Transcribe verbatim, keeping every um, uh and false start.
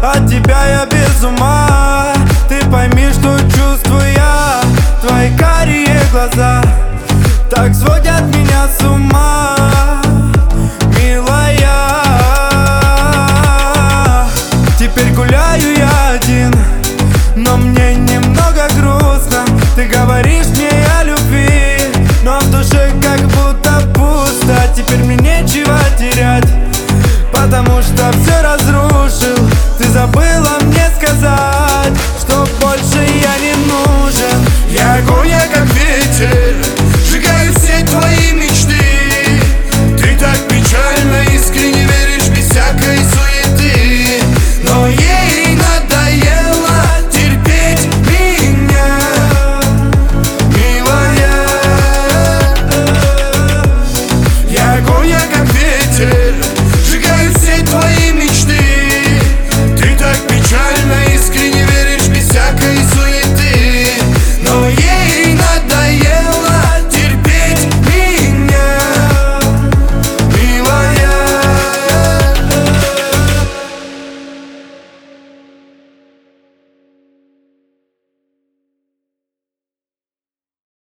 От тебя я без ума. Ты пойми, что чувствую я. Твои карие глаза так сводят меня с ума, милая. Теперь гуляю я один, но мне немного грустно. Ты говоришь мне о любви, но в душе как будто пусто. Теперь мне нечего терять, потому что все разрушил.